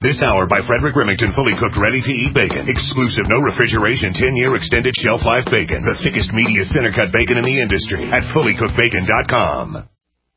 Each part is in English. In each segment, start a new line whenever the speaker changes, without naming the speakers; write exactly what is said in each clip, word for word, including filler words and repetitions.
This hour by Frederick Remington, fully cooked, ready-to-eat bacon. Exclusive, no refrigeration, ten-year extended shelf life bacon. The thickest, meatiest center-cut bacon in the industry at fully cooked bacon dot com.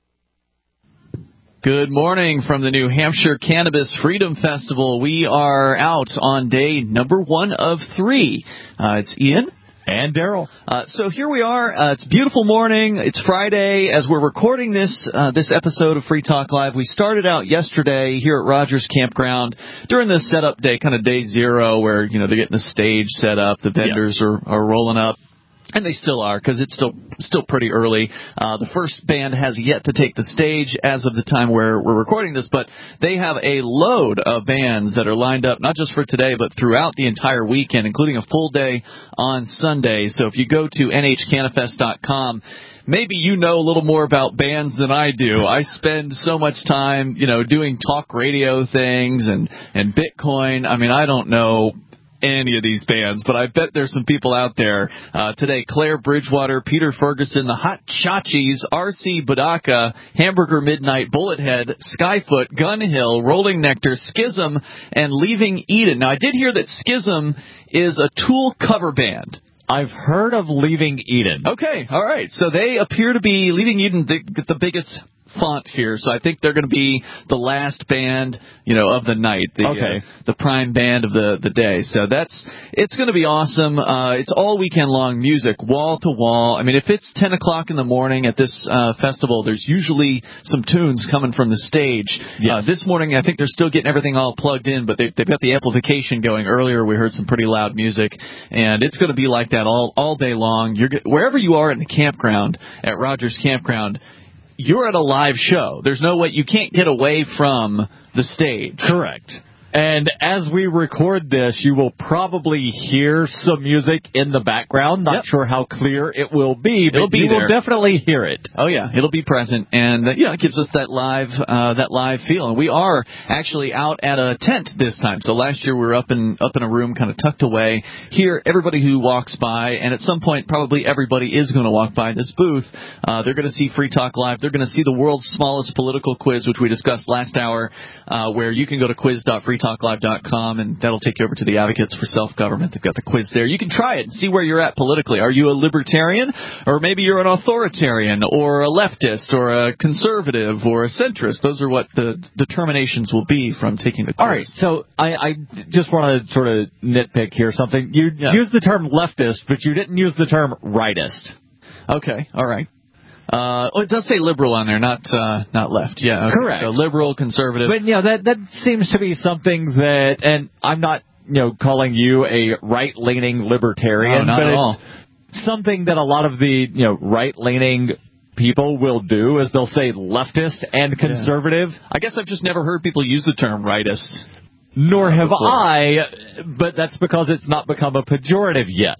Good morning from the New Hampshire Cannabis Freedom Festival. We are out on day number one of three. Uh, it's Ian.
And Daryl.
Uh, so here we are. Uh, it's a beautiful morning. It's Friday. As we're recording this uh, this episode of Free Talk Live, we started out yesterday here at Rogers Campground during the setup day, kind of day zero, where you know they're getting the stage set up, the vendors yes. are, are rolling up. And they still are, because it's still still pretty early. Uh, the first band has yet to take the stage as of the time where we're recording this, but they have a load of bands that are lined up, not just for today, but throughout the entire weekend, including a full day on Sunday. So if you go to N H Canifest dot com, maybe you know a little more about bands than I do. I spend so much time, you know, doing talk radio things and, and Bitcoin. I mean, I don't know any of these bands, but I bet there's some people out there uh, today. Claire Bridgewater, Peter Ferguson, the Hot Chachis, R C Budaka, Hamburger Midnight, Bullethead, Skyfoot, Gun Hill, Rolling Nectar, Schism, and Leaving Eden. Now, I did hear that Schism is a Tool cover band.
I've heard of Leaving Eden.
Okay, all right. So they appear to be Leaving Eden, the, the biggest font here, so I think they're going to be the last band, you know, of the night, the
okay.
uh, the prime band of the the day. So that's it's going to be awesome. Uh, it's all weekend long music, wall to wall. I mean, if it's ten o'clock in the morning at this uh, festival, there's usually some tunes coming from the stage.
Yes.
Uh, this morning, I think they're still getting everything all plugged in, but they, they've got the amplification going. Earlier, we heard some pretty loud music, and it's going to be like that all all day long. You're wherever you are in the campground at Rogers Campground, you're at a live show. There's no way, you can't get away from the stage.
Correct. And as we record this, you will probably hear some music in the background. Not
yep.
sure how clear it will be, but
it'll be
you
there.
will definitely hear it.
Oh yeah, it'll be present, and uh, yeah, it gives us that live, uh, that live feel. And we are actually out at a tent this time. So last year we were up in up in a room, kind of tucked away. Here, everybody who walks by, and at some point probably everybody is going to walk by this booth. Uh, they're going to see Free Talk Live. They're going to see the world's smallest political quiz, which we discussed last hour, uh, where you can go to quiz dot free talk live dot com, and that'll take you over to the Advocates for Self-Government. They've got the quiz there. You can try it and see where you're at politically. Are you a libertarian, or maybe you're an authoritarian, or a leftist, or a conservative, or a centrist? Those are what the determinations will be from taking the quiz.
All right, so I, I just want to sort of nitpick here something. You
yeah.
used the term leftist, but you didn't use the term rightist.
Okay, all right. Uh, well, it does say liberal on there, not uh, not left. Yeah, okay.
Correct.
So liberal, conservative.
But, you know, that, that seems to be something that, and I'm not, you know, calling you a right-leaning libertarian,
no, not
but
at
it's
all.
something that a lot of the, you know, right-leaning people will do is they'll say leftist and conservative.
Yeah. I guess I've just never heard people use the term rightist.
Nor
uh,
have
before.
I, but that's because it's not become a pejorative yet.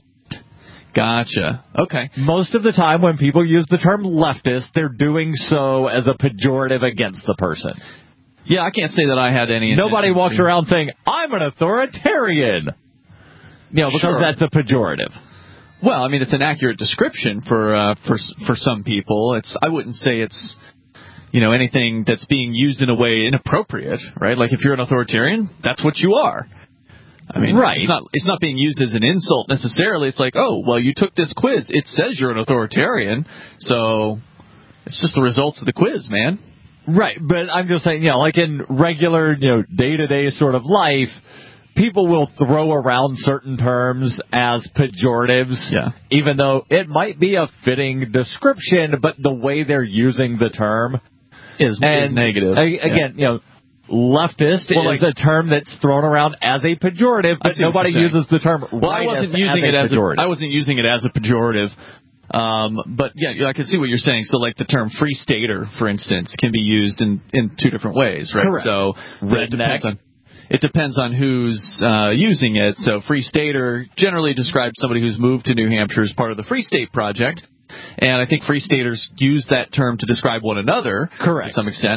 Gotcha. Okay.
Most of the time when people use the term leftist, they're doing so as a pejorative against the person.
Yeah, I can't say that I had any...
Nobody walks to... around saying, I'm an authoritarian. You know, because
sure.
that's a pejorative.
Well, I mean, it's an accurate description for uh, for for some people. It's I wouldn't say it's, you know, anything that's being used in a way inappropriate, right? Like if you're an authoritarian, that's what you are. I mean,
right.
it's not it's not being used as an insult necessarily. It's like, oh, well, you took this quiz. It says you're an authoritarian, so it's just the results of the quiz, man.
Right, but I'm just saying, you know, like in regular, you know, day-to-day sort of life, people will throw around certain terms as pejoratives,
yeah.
even though it might be a fitting description, but the way they're using the term
is,
and
is negative.
A, again, yeah. you know, leftist
well,
is
like,
a term that's thrown around as a pejorative, but nobody uses the term
well, I wasn't using
as
it
a
as
pejorative.
A, I wasn't using it as a pejorative. Um, but yeah, I can see what you're saying. So like the term free stater, for instance, can be used in, in two different ways, right?
Correct.
So it depends on it depends on who's uh, using it. So free stater generally describes somebody who's moved to New Hampshire as part of the Free State Project. And I think free staters use that term to describe one another.
Correct.
To some extent.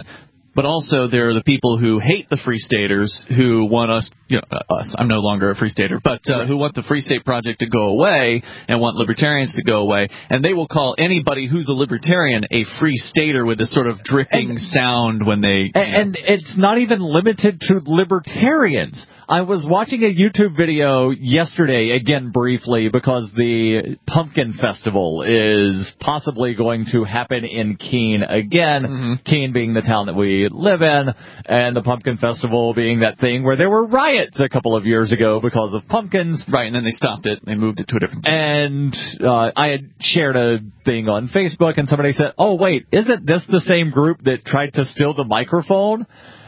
But also there are the people who hate the Free Staters who want us, you know, us, I'm no longer a Free Stater, but uh, who want the Free State Project to go away and want libertarians to go away. And they will call anybody who's a libertarian a Free Stater with this sort of dripping and, sound when they...
And, and it's not even limited to libertarians. I was watching a YouTube video yesterday, again briefly, because the Pumpkin Festival is possibly going to happen in Keene again, mm-hmm. Keene being the town that we live in, and the Pumpkin Festival being that thing where there were riots a couple of years ago because of pumpkins.
Right, and then they stopped it. They moved it to a different town.
And uh, I had shared a thing on Facebook, and somebody said, oh, wait, isn't this the same group that tried to steal the microphone?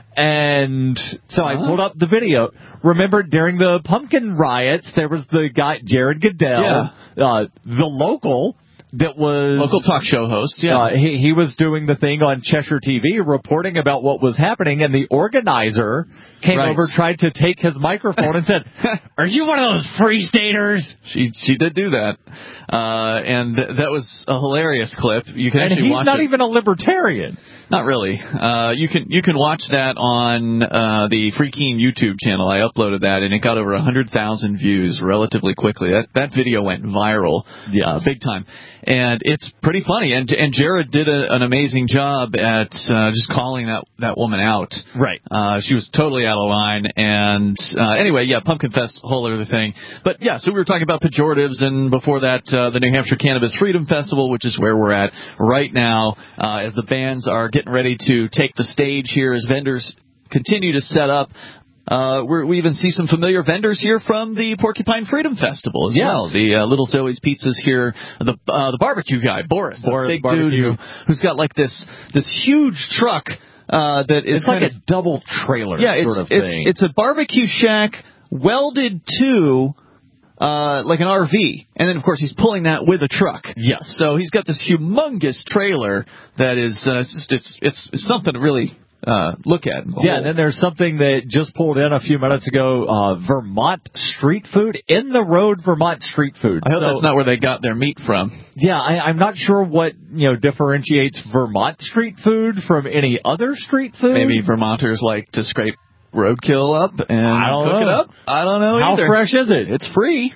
And so I pulled up the video. Remember, during the pumpkin riots, there was the guy, Jared Goodell, yeah. uh, the local that was...
Local talk show host, yeah.
Uh, he, he was doing the thing on Cheshire T V, reporting about what was happening, and the organizer came right. over, tried to take his microphone and said, are you one of those Free Staters?
She she did do that. Uh, and that was a hilarious clip. You can
and
actually
he's
watch
not
it.
even a libertarian.
Not really. Uh, you can you can watch that on uh, the Free Keene YouTube channel. I uploaded that, and it got over one hundred thousand views relatively quickly. That that video went viral,
yeah,
uh, big time. And it's pretty funny. And and Jared did a, an amazing job at uh, just calling that, that woman out.
Right.
Uh, she was totally out of line. And uh, anyway, yeah, Pumpkin Fest, whole other thing. But yeah, so we were talking about pejoratives, and before that, uh, the New Hampshire Cannabis Freedom Festival, which is where we're at right now, uh, as the bands are getting ready to take the stage here, as vendors continue to set up. Uh, we're, we even see some familiar vendors here from the Porcupine Freedom Festival as
yes.
well. The uh, Little Zoe's Pizzas here, the uh, the barbecue guy, Boris,
Boris
the big
barbecue.
dude who, who's got like this this huge truck uh, that is
it's like
kind
a double trailer
yeah,
sort
it's,
of thing.
It's, it's a barbecue shack welded to uh, like an R V, and then of course he's pulling that with a truck.
Yes.
So he's got this humongous trailer that is uh, it's just it's it's, it's something to really. Uh, look at.
Yeah, and then there's something that just pulled in a few minutes ago, uh, Vermont street food, in the road Vermont street food.
I hope
so,
that's not where they got their meat from.
Yeah, I, I'm not sure what, you know, differentiates Vermont street food from any other street food.
Maybe Vermonters like to scrape roadkill up and
I don't
cook
know.
it up. I don't know
How
either.
fresh is it?
It's free.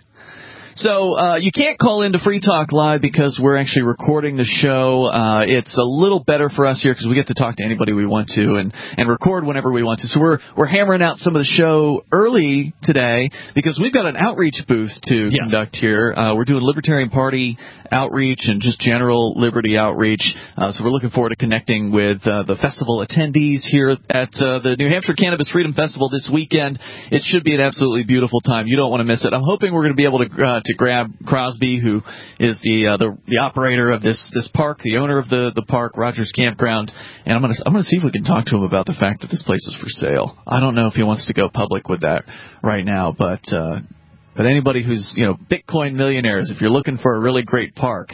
So uh, you can't call into Free Talk Live because we're actually recording the show. Uh, it's a little better for us here because we get to talk to anybody we want to and, and record whenever we want to. So we're we're hammering out some of the show early today because we've got an outreach booth to
yeah.
conduct here. Uh, we're doing Libertarian Party outreach and just general liberty outreach. Uh, so we're looking forward to connecting with uh, the festival attendees here at uh, the New Hampshire Cannabis Freedom Festival this weekend. It should be an absolutely beautiful time. You don't want to miss it. I'm hoping we're going to be able to uh, to grab Crosby, who is the, uh, the the operator of this this park, the owner of the, the park, Rogers Campground, and I'm gonna I'm gonna see if we can talk to him about the fact that this place is for sale. I don't know if he wants to go public with that right now, but uh, but anybody who's you know Bitcoin millionaires, if you're looking for a really great park,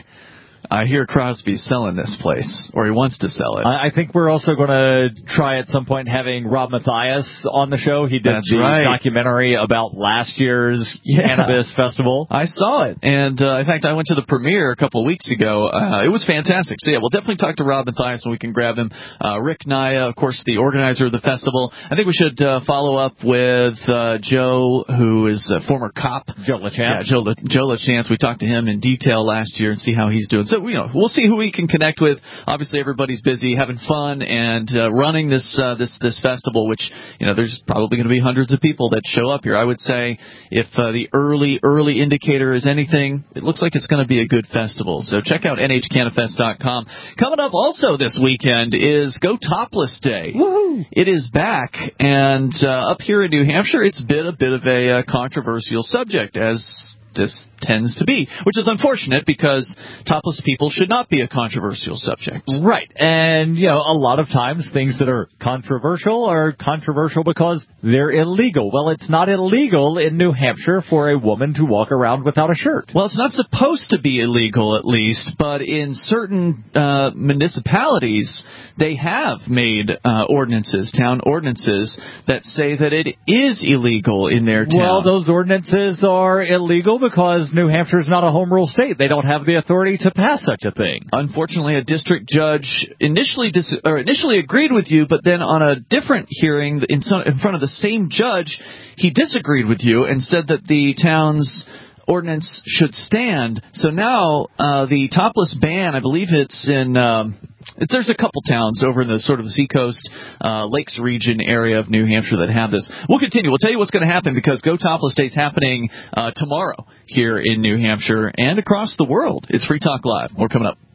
I hear Crosby's selling this place, or he wants to sell it.
I think we're also going to try at some point having Rob Matthias on the show. He did
That's
the
right.
documentary about last year's yeah. cannabis festival.
I saw it, and uh, in fact, I went to the premiere a couple of weeks ago. Uh, it was fantastic. So yeah, we'll definitely talk to Rob Matthias when we can grab him. Uh, Rick Naya, of course, the organizer of the festival. I think we should uh, follow up with uh, Joe, who is a former cop.
Joe LaChance.
Yeah, Joe, Le- Joe LaChance. We talked to him in detail last year and see how he's doing. So, you know, we'll see who we can connect with. Obviously, everybody's busy having fun and uh, running this uh, this this festival, which, you know, there's probably going to be hundreds of people that show up here. I would say if uh, the early, early indicator is anything, it looks like it's going to be a good festival. So check out N H Cannafest dot com. Coming up also this weekend is Go Topless Day.
Woohoo!
It is back, and uh, up here in New Hampshire, it's been a bit of a uh, controversial subject, as this tends to be, which is unfortunate because topless people should not be a controversial subject.
Right. And, you know, a lot of times things that are controversial are controversial because they're illegal. Well, it's not illegal in New Hampshire for a woman to walk around without a shirt.
Well, it's not supposed to be illegal, at least, but in certain uh, municipalities, they have made uh, ordinances, town ordinances, that say that it is illegal in their town.
Well, those ordinances are illegal because New Hampshire is not a home rule state. They don't have the authority to pass such a thing.
Unfortunately, a district judge initially dis- or initially agreed with you, but then on a different hearing in, some, in front of the same judge, he disagreed with you and said that the town's ordinance should stand. So now uh, the topless ban, I believe it's in... Um, There's a couple towns over in the sort of the Seacoast uh, Lakes region area of New Hampshire that have this. We'll continue. We'll tell you what's going to happen because Go Topless Day is happening uh, tomorrow here in New Hampshire and across the world. It's Free Talk Live. More coming up.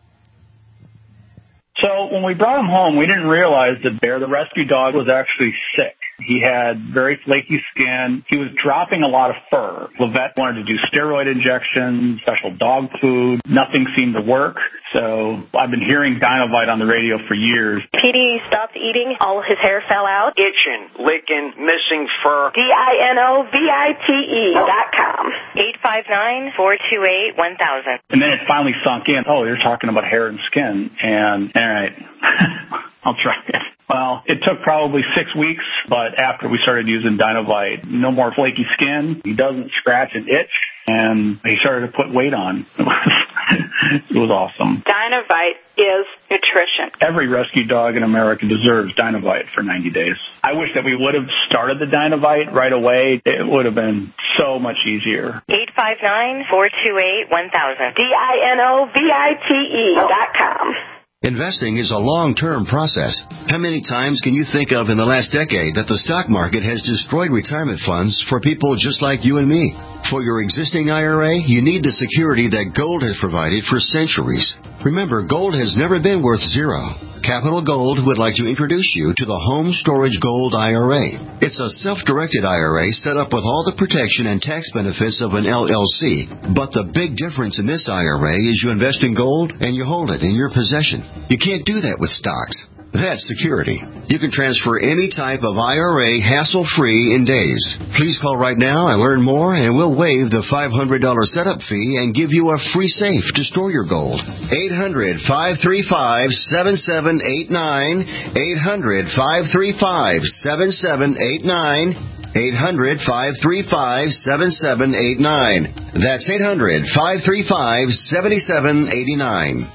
So when we brought him home, we didn't realize that Bear, the rescue dog, was actually sick. He had very flaky skin. He was dropping a lot of fur. Levette wanted to do steroid injections, special dog food. Nothing seemed to work. So I've been hearing Dinovite on the radio for years.
P D stopped eating. All of his hair fell out.
Itching, licking, missing fur.
D I N O V I T E dot com. eight five nine, four two eight, one thousand.
And then it finally sunk in. Oh, you're talking about hair and skin. And, all right, I'll try it. Well, it took probably six weeks, but after we started using Dinovite, no more flaky skin. He doesn't scratch and itch, and he started to put weight on. It was, it was awesome.
Dinovite is nutrition.
Every rescue dog in America deserves Dinovite for ninety days. I wish that we would have started the Dinovite right away. It would have been so much easier.
eight five nine, four two eight, one thousand. D I N O V I T E dot com.
Investing is a long-term process. How many times can you think of in the last decade that the stock market has destroyed retirement funds for people just like you and me? For your existing I R A, you need the security that gold has provided for centuries. Remember, gold has never been worth zero. Capital Gold would like to introduce you to the Home Storage Gold I R A. It's a self-directed I R A set up with all the protection and tax benefits of an L L C. But the big difference in this I R A is you invest in gold and you hold it in your possession. You can't do that with stocks. That's security. You can transfer any type of I R A hassle-free in days. Please call right now and learn more, and we'll waive the five hundred dollars setup fee and give you a free safe to store your gold. eight hundred, five three five, seven seven eight nine. eight hundred, five three five, seven seven eight nine. eight hundred, five three five, seven seven eight nine. That's eight hundred, five three five, seven seven eight nine.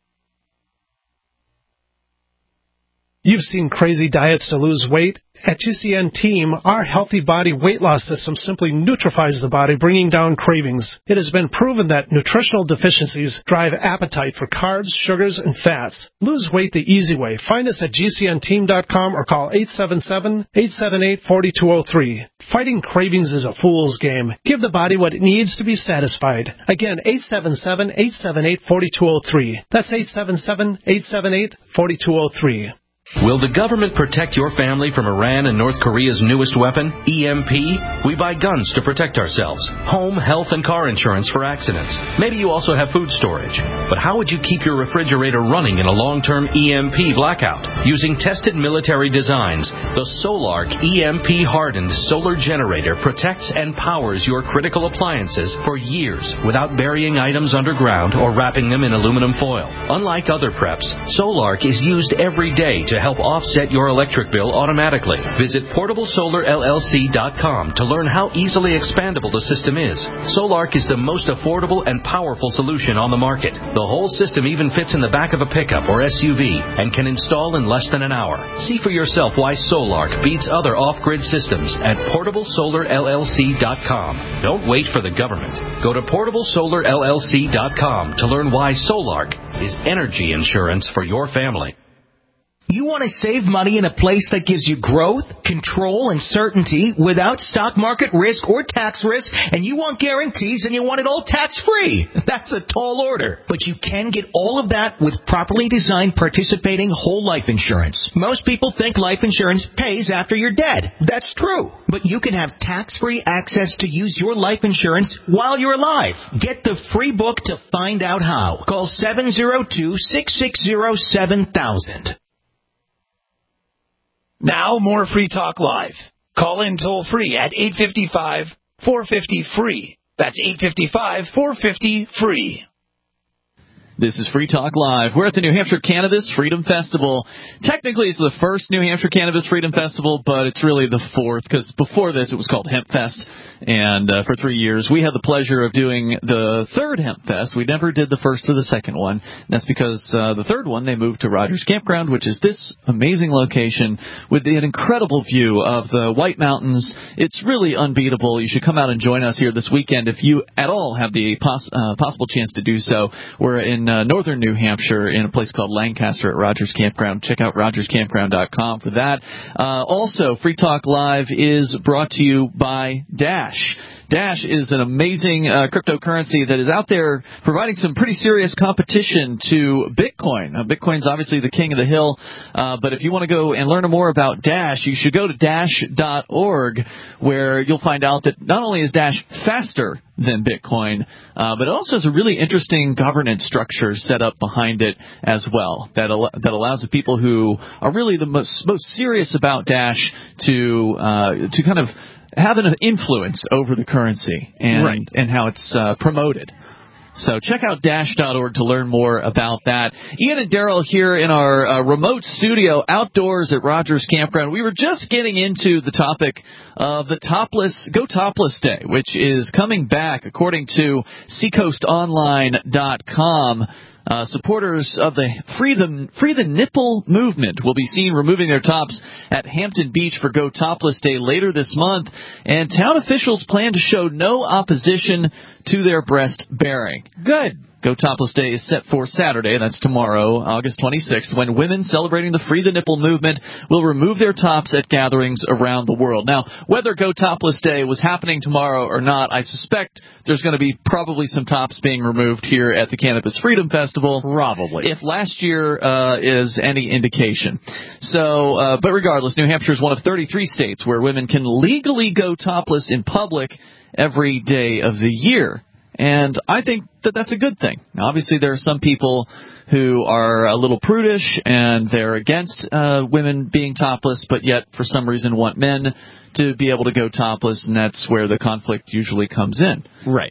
You've seen crazy diets to lose weight. At G C N Team, our Healthy Body Weight Loss System simply neutralizes the body, bringing down cravings. It has been proven that nutritional deficiencies drive appetite for carbs, sugars, and fats. Lose weight the easy way. Find us at G C N team dot com or call eight seven seven, eight seven eight, four two zero three. Fighting cravings is a fool's game. Give the body what it needs to be satisfied. Again, eight seven seven, eight seven eight, four two zero three. That's eight seven seven, eight seven eight, four two zero three.
Will the government protect your family from Iran and North Korea's newest weapon, E M P? We buy guns to protect ourselves, home, health, and car insurance for accidents. Maybe you also have food storage. But how would you keep your refrigerator running in a long-term E M P blackout? Using tested military designs, the Solark E M P-hardened solar generator protects and powers your critical appliances for years without burying items underground or wrapping them in aluminum foil. Unlike other preps, Solark is used every day to help offset your electric bill automatically. Visit portable solar L L C dot com to learn how easily expandable the system is. Solark is the most affordable and powerful solution on the market. The whole system even fits in the back of a pickup or S U V and can install in less than an hour. See for yourself why Solark beats other off-grid systems at portable solar L L C dot com. Don't wait for the government. Go to portable solar L L C dot com to learn why Solark is energy insurance for your family.
You want to save money in a place that gives you growth, control, and certainty without stock market risk or tax risk, and you want guarantees and you want it all tax-free. That's a tall order. But you can get all of that with properly designed participating whole life insurance. Most people think life insurance pays after you're dead. That's true. But you can have tax-free access to use your life insurance while you're alive. Get the free book to find out how. Call seven zero two, six six zero, seven thousand.
Now, more Free Talk Live. Call in toll-free at eight five five, four five zero, F R E E. That's eight five five, four five zero, F R E E.
This is Free Talk Live. We're at the New Hampshire Cannabis Freedom Festival. Technically, it's the first New Hampshire Cannabis Freedom Festival, but it's really the fourth, because before this, it was called Hemp Fest. And uh, for three years, we had the pleasure of doing the third Hemp Fest. We never did the first or the second one. And that's because uh, the third one, they moved to Rogers Campground, which is this amazing location with an incredible view of the White Mountains. It's really unbeatable. You should come out and join us here this weekend if you at all have the poss- uh, possible chance to do so. We're in uh, northern New Hampshire in a place called Lancaster at Rogers Campground. Check out rogers campground dot com for that. Uh, also, Free Talk Live is brought to you by Dash. Dash is an amazing uh, cryptocurrency that is out there providing some pretty serious competition to Bitcoin. Now, Bitcoin's obviously the king of the hill, uh, but if you want to go and learn more about Dash, you should go to dash dot org, where you'll find out that not only is Dash faster than Bitcoin, uh, but it also has a really interesting governance structure set up behind it as well that al- that allows the people who are really the most most serious about Dash to uh, to kind of have an influence over the currency and
right.
and how it's uh, promoted. So check out dash dot org to learn more about that. Ian and Daryl here in our uh, remote studio outdoors at Rogers Campground. We were just getting into the topic of the Topless Go Topless Day, which is coming back according to seacoast online dot com. Uh, supporters of the Free the Free the Nipple movement will be seen removing their tops at Hampton Beach for Go Topless Day later this month, and town officials plan to show no opposition to their breast baring.
Good.
Go Topless Day is set for Saturday, that's tomorrow, August twenty-sixth, when women celebrating the Free the Nipple movement will remove their tops at gatherings around the world. Now, whether Go Topless Day was happening tomorrow or not, I suspect there's going to be probably some tops being removed here at the Cannabis Freedom Festival.
Probably.
If last year uh, is any indication. So, uh, but regardless, New Hampshire is one of thirty-three states where women can legally go topless in public every day of the year. And I think that that's a good thing. Now, obviously, there are some people who are a little prudish and they're against uh, women being topless, but yet for some reason want men to be able to go topless, and that's where the conflict usually comes in.
Right.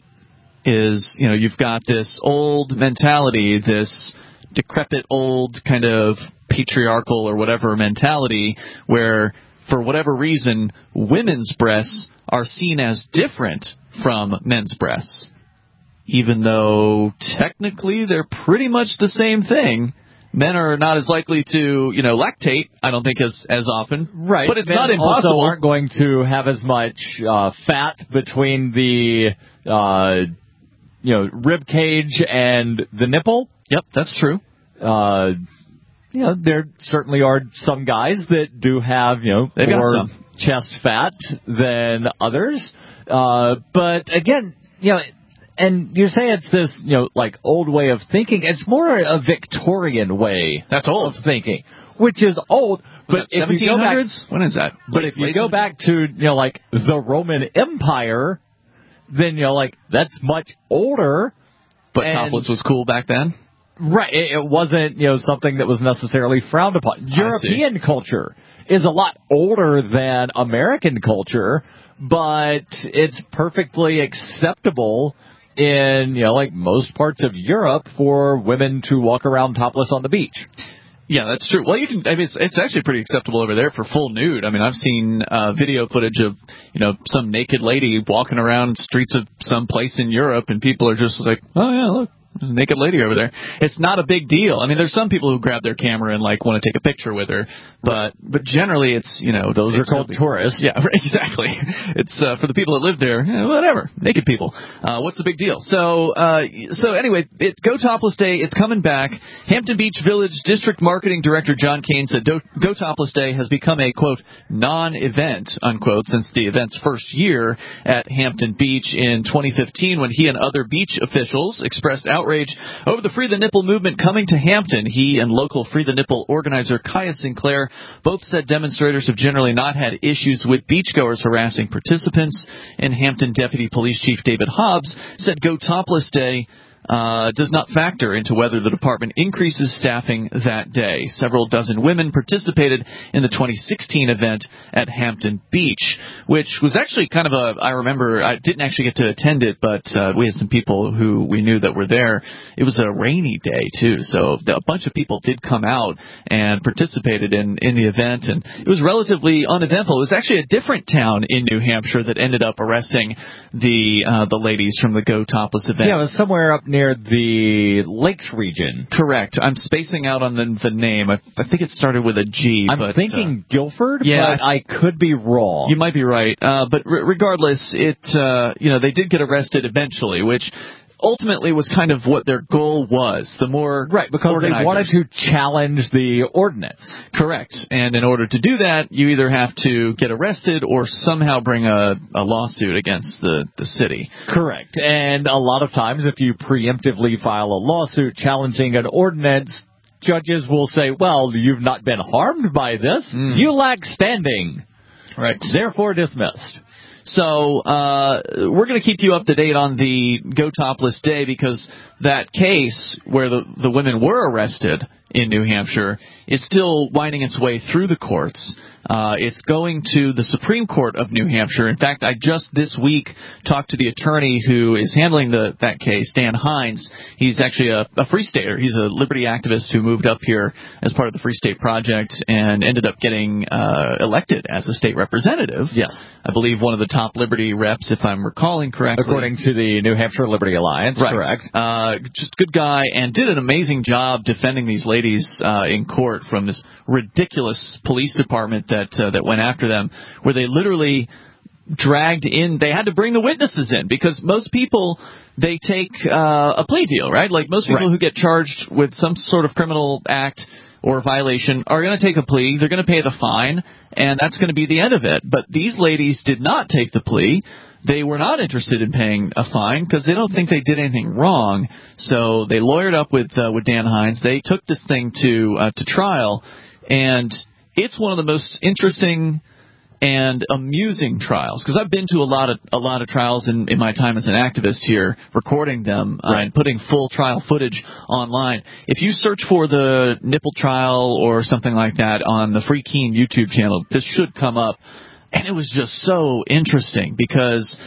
Is, you know, you've got this old mentality, this decrepit old kind of patriarchal or whatever mentality where, for whatever reason, women's breasts are seen as different from men's breasts. Even though technically they're pretty much the same thing. Men are not as likely to, you know, lactate, I don't think, as as often.
Right.
But it's
Men
not impossible.
also aren't going to have as much uh, fat between the, uh, you know, rib cage and the nipple.
Yep, that's true.
Uh, you know, there certainly are some guys that do have, you know,
They've got
more
some.
chest fat than others. Uh, but again, you know, and you say it's this, you know, like old way of thinking. It's more a Victorian way
That's old.
of thinking, which is old. But if you
seventeen hundreds?
go back,
when is that?
but if you go back to, you know, like the Roman Empire, then, you know, like that's much older.
But
and,
topless was cool back then?
Right. It, it wasn't, you know, something that was necessarily frowned upon. European culture is a lot older than American culture, but it's perfectly acceptable in, you know, like most parts of Europe for women to walk around topless on the beach.
Yeah, that's true. Well, you can. I mean, it's, it's actually pretty acceptable over there for full nude. I mean, I've seen uh, video footage of, you know, some naked lady walking around streets of some place in Europe, and people are just like, oh yeah, look, there's a naked lady over there. It's not a big deal. I mean, there's some people who grab their camera and like want to take a picture with her, but but generally, it's, you know,
those are called
no
tourists.
Yeah, exactly. It's uh, for the people that live there. Eh, whatever, naked people. Uh, what's the big deal? So uh, so anyway, it, Go Topless Day. It's coming back. Hampton Beach Village District Marketing Director John Kane said Do- Go Topless Day has become a quote non-event unquote since the event's first year at Hampton Beach in twenty fifteen, when he and other beach officials expressed outrage over the Free the Nipple movement coming to Hampton. He and local Free the Nipple organizer Kaya Sinclair both said demonstrators have generally not had issues with beachgoers harassing participants. And Hampton Deputy Police Chief David Hobbs said Go Topless Day uh, does not factor into whether the department increases staffing that day. Several dozen women participated in the twenty sixteen event at Hampton Beach, which was actually kind of a, I remember, I didn't actually get to attend it, but uh, we had some people who we knew that were there. It was a rainy day, too, so a bunch of people did come out and participated in, in the event, and it was relatively uneventful. It was actually a different town in New Hampshire that ended up arresting the uh, the ladies from the Go Topless event.
Yeah, it was somewhere up near the Lakes region.
Correct. I'm spacing out on the, the name. I, I think it started with a G.
I'm
but,
thinking
uh,
Guilford,
yeah,
but I could be wrong.
You might be right. Uh, but re- regardless, it uh, you know they did get arrested eventually, which ultimately was kind of what their goal was. The more
right, because
organizers.
they wanted to challenge the ordinance.
Correct. And in order to do that, you either have to get arrested or somehow bring a, a lawsuit against the, the city.
Correct. And a lot of times, if you preemptively file a lawsuit challenging an ordinance, judges will say, well, you've not been harmed by this. Mm. You lack standing.
Right.
Therefore dismissed.
So uh, we're going to keep you up to date on the Go Topless Day, because that case where the, the women were arrested in New Hampshire is still winding its way through the courts. Uh, it's going to the Supreme Court of New Hampshire. In fact, I just this week talked to the attorney who is handling the, that case, Dan Hines. He's actually a, a Free Stater. He's a liberty activist who moved up here as part of the Free State Project and ended up getting uh, elected as a state representative.
Yes.
I believe one of the top liberty reps, if I'm recalling correctly.
According to the New Hampshire Liberty Alliance.
Right.
Correct.
Uh, just good guy, and did an amazing job defending these ladies uh, in court from this ridiculous police department that uh, that went after them, where they literally dragged in, they had to bring the witnesses in, because most people, they take uh, a plea deal, right? Like most people
right.
who get charged with some sort of criminal act or violation are going to take a plea, they're going to pay the fine, and that's going to be the end of it. But these ladies did not take the plea. They were not interested in paying a fine because they don't think they did anything wrong. So they lawyered up with uh, with Dan Hines. They took this thing to uh, to trial, and it's one of the most interesting and amusing trials, because I've been to a lot of a lot of trials in, in my time as an activist here, recording them uh,
right.
and putting full trial footage online. If you search for the nipple trial or something like that on the Free Keen YouTube channel, this should come up. And it was just so interesting because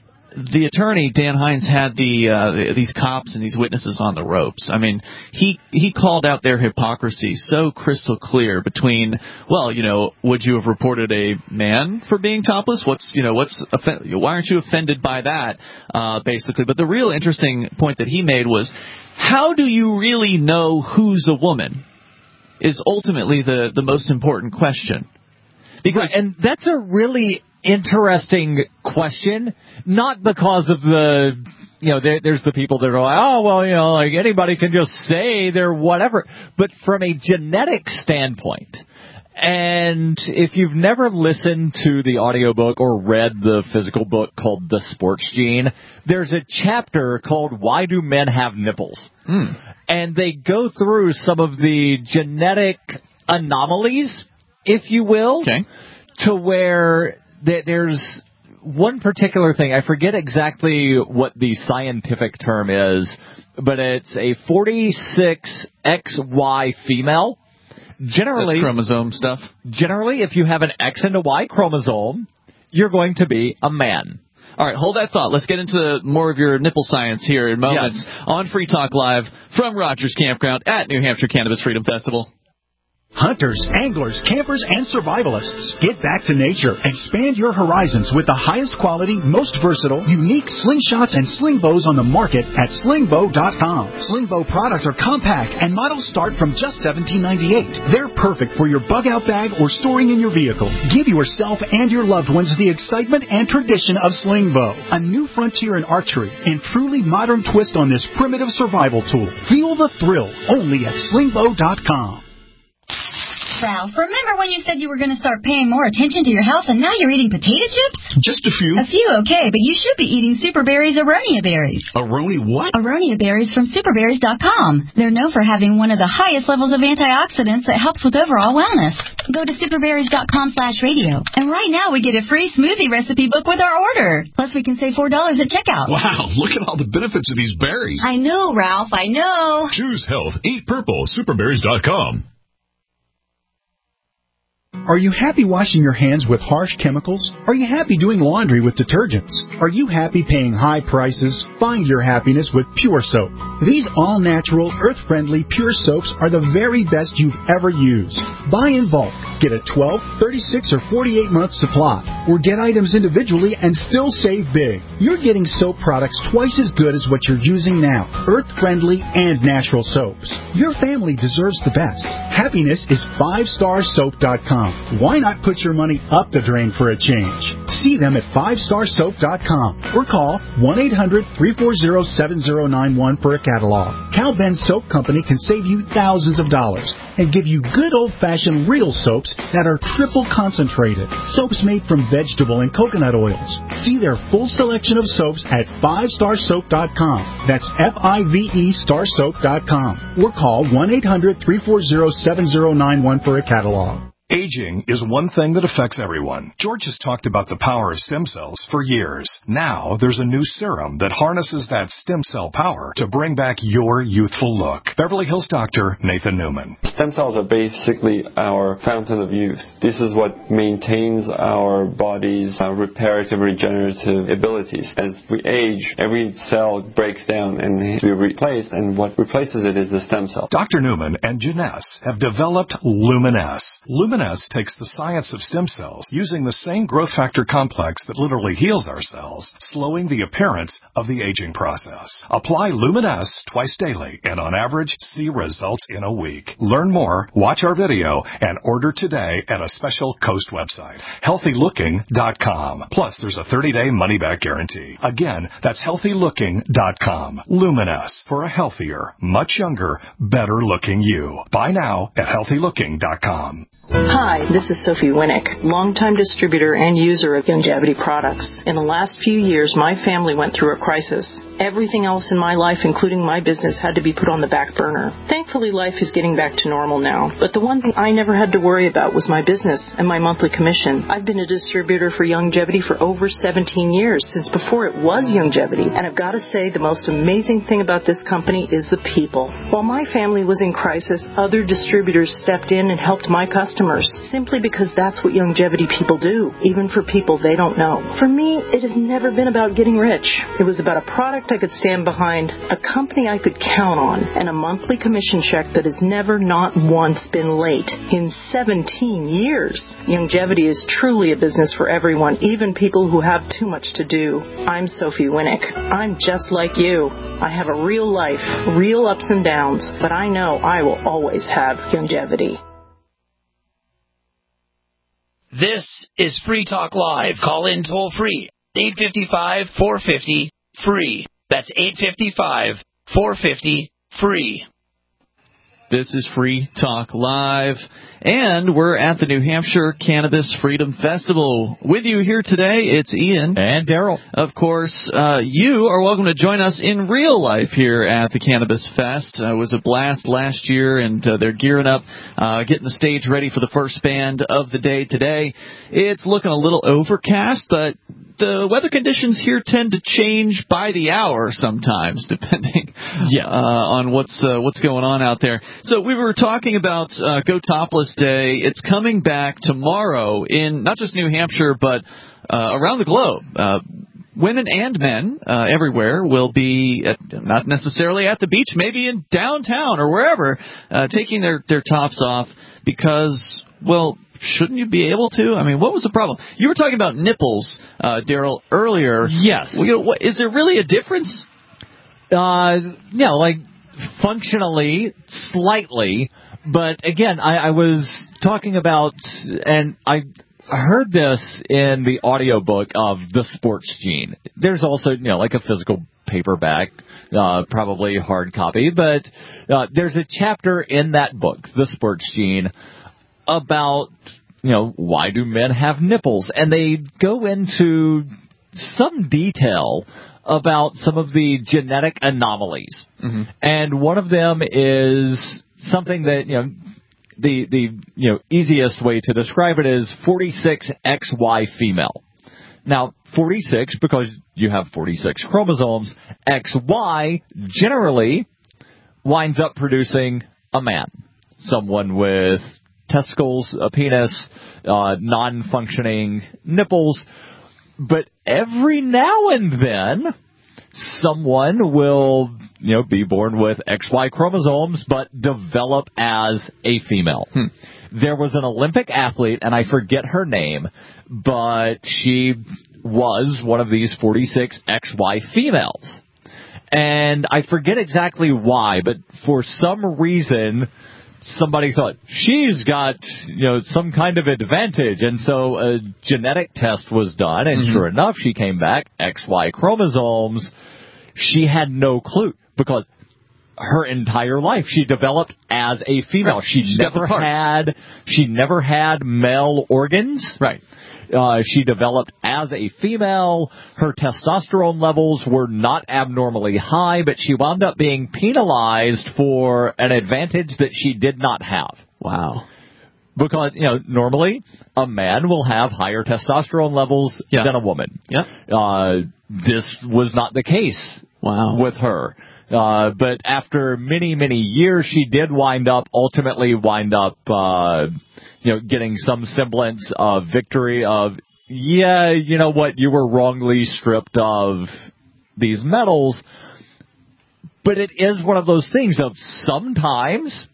the attorney, Dan Hines, had the uh, these cops and these witnesses on the ropes. I mean, he he called out their hypocrisy so crystal clear between, well, you know, would you have reported a man for being topless? What's, you know, what's why aren't you offended by that, uh, basically? But the real interesting point that he made was, how do you really know who's a woman is ultimately the, the most important question.
Because, right, and that's a really interesting question, not because of the, you know, there, there's the people that are like, oh, well, you know, like anybody can just say they're whatever, but from a genetic standpoint. And if you've never listened to the audiobook or read the physical book called The Sports Gene, there's a chapter called Why Do Men Have Nipples?
Mm.
And they go through some of the genetic anomalies, if you will,
okay,
to where th- there's one particular thing. I forget exactly what the scientific term is, but it's a forty-six X Y female. Generally,
that's chromosome stuff.
Generally, if you have an X and a Y chromosome, you're going to be a man.
All right, hold that thought. Let's get into more of your nipple science here in moments
yes.
on Free Talk Live from Rogers Campground at New Hampshire Cannabis Freedom Festival.
Hunters, anglers, campers, and survivalists. Get back to nature. Expand your horizons with the highest quality, most versatile, unique slingshots and sling bows on the market at sling bow dot com. Sling bow products are compact and models start from just seventeen ninety-eight. They're perfect for your bug out bag or storing in your vehicle. Give yourself and your loved ones the excitement and tradition of sling bow. A new frontier in archery and truly modern twist on this primitive survival tool. Feel the thrill only at sling bow dot com.
Ralph, remember when you said you were going to start paying more attention to your health and now you're eating potato chips?
Just a few.
A few, okay, but you should be eating Super Berries Aronia berries.
Aroni what?
Aronia berries from super berries dot com. They're known for having one of the highest levels of antioxidants that helps with overall wellness. Go to super berries dot com slash radio. And right now we get a free smoothie recipe book with our order. Plus we can save four dollars at checkout.
Wow, look at all the benefits of these berries.
I know, Ralph, I know.
Choose health. Eat purple. super berries dot com.
Are you happy washing your hands with harsh chemicals? Are you happy doing laundry with detergents? Are you happy paying high prices? Find your happiness with Pure Soap. These all-natural, earth-friendly Pure Soaps are the very best you've ever used. Buy in bulk. Get a twelve, thirty-six, or forty-eight month supply. Or get items individually and still save big. You're getting soap products twice as good as what you're using now. Earth-friendly and natural soaps. Your family deserves the best. Happiness is five star soap dot com. Why not put your money up the drain for a change? See them at five star soap dot com or call one eight hundred, three four zero, seven zero nine one for a catalog. Cal Ben Soap Company can save you thousands of dollars and give you good old-fashioned real soaps that are triple concentrated. Soaps made from vegetable and coconut oils. See their full selection of soaps at five star soap dot com. That's F I V E star soap dot com. Or call one eight hundred, three four zero, seven zero nine one for a catalog.
Aging is one thing that affects everyone. George has talked about the power of stem cells for years. Now there's a new serum that harnesses that stem cell power to bring back your youthful look. Beverly Hills doctor Nathan Newman.
Stem cells are basically our fountain of youth. This is what maintains our body's uh, reparative, regenerative abilities. As we age, every cell breaks down and needs to be replaced, and what replaces it is the stem cell.
Doctor Newman and Janess have developed Luminess. Luminess takes the science of stem cells using the same growth factor complex that literally heals our cells, slowing the appearance of the aging process. Apply Luminess twice daily and on average see results in a week. Learn more, watch our video, and order today at a special Coast website, healthy looking dot com. Plus there's a thirty day money back guarantee. Again, that's healthy looking dot com. Luminess for a healthier, much younger, better looking you. Buy now at healthy looking dot com.
Hi, this is Sophie Winnick, longtime distributor and user of Youngevity products. In the last few years, my family went through a crisis. Everything else in my life, including my business, had to be put on the back burner. Thankfully, life is getting back to normal now. But the one thing I never had to worry about was my business and my monthly commission. I've been a distributor for Youngevity for over seventeen years, since before it was Youngevity. And I've got to say, the most amazing thing about this company is the people. While my family was in crisis, other distributors stepped in and helped my customers, simply because that's what Youngevity people do, even for people they don't know. For me, it has never been about getting rich. It was about a product I could stand behind, a company I could count on, and a monthly commission check that has never, not once, been late in seventeen years. Youngevity is truly a business for everyone, even people who have too much to do. I'm Sophie Winnick. I'm just like you. I have a real life, real ups and downs, but I know I will always have Youngevity.
This is Free Talk Live. Call in toll free. eight five five, four five zero, free. That's eight five five, four five zero, free.
This is Free Talk Live, and we're at the New Hampshire Cannabis Freedom Festival. With you here today, it's Ian.
And Daryl.
Of course, uh, you are welcome to join us in real life here at the Cannabis Fest. Uh, it was a blast last year, and uh, they're gearing up, uh, getting the stage ready for the first band of the day today. It's looking a little overcast, but the weather conditions here tend to change by the hour sometimes, depending
yes.
uh, on what's uh, what's going on out there. So we were talking about uh, Go Topless Day. It's coming back tomorrow in not just New Hampshire, but uh, around the globe. Uh, women and men uh, everywhere will be, at, not necessarily at the beach, maybe in downtown or wherever, uh, taking their, their tops off because, well, shouldn't you be able to? I mean, what was the problem? You were talking about nipples, uh, Daryl, earlier.
Yes.
Well, you know, what, is there really a difference?
Uh, yeah, like functionally, slightly. But again, I, I was talking about, and I heard this in the audiobook of The Sports Gene. There's also, you know, like a physical paperback, uh, probably hard copy, but uh, there's a chapter in that book, The Sports Gene, about, you know, why do men have nipples? And they go into some detail about some of the genetic anomalies. Mm-hmm. And one of them is something that, you know, the, the, you know, easiest way to describe it is forty-six X Y female. Now, forty-six, because you have forty-six chromosomes, X Y generally winds up producing a man. Someone with testicles, a penis, uh, non-functioning nipples. But every now and then, someone will, you know, be born with X Y chromosomes, but develop as a female. Hmm. There was an Olympic athlete, and I forget her name, but she was one of these forty-six X Y females. And I forget exactly why, but for some reason, somebody thought, she's got, you know, some kind of advantage. And so a genetic test was done, and mm-hmm. sure enough, she came back, X Y chromosomes. She had no clue, because her entire life she developed as a female. Right. She She's never had, she never had male organs. Right. Uh, she developed as a female. Her testosterone levels were not abnormally high, but she wound up being penalized for an advantage that she did not have. Wow. Because, you know, normally a man will have higher testosterone levels yeah. than a woman. Yeah. Uh, this was not the case wow. with her. Uh, but after many, many years, she did wind up, ultimately wind up, uh, you know, getting some semblance of victory of, yeah, you know what, you were wrongly stripped of these medals. But it is one of those things of sometimes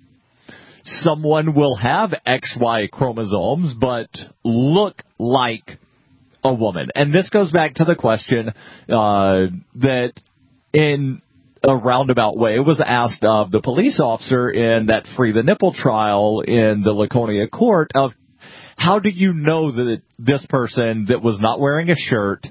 someone will have X Y chromosomes, but look like a woman. And this goes back to the question, uh, that in a roundabout way was asked of the police officer in that Free the Nipple trial in the Laconia court of, how do you know that this person that was not wearing a shirt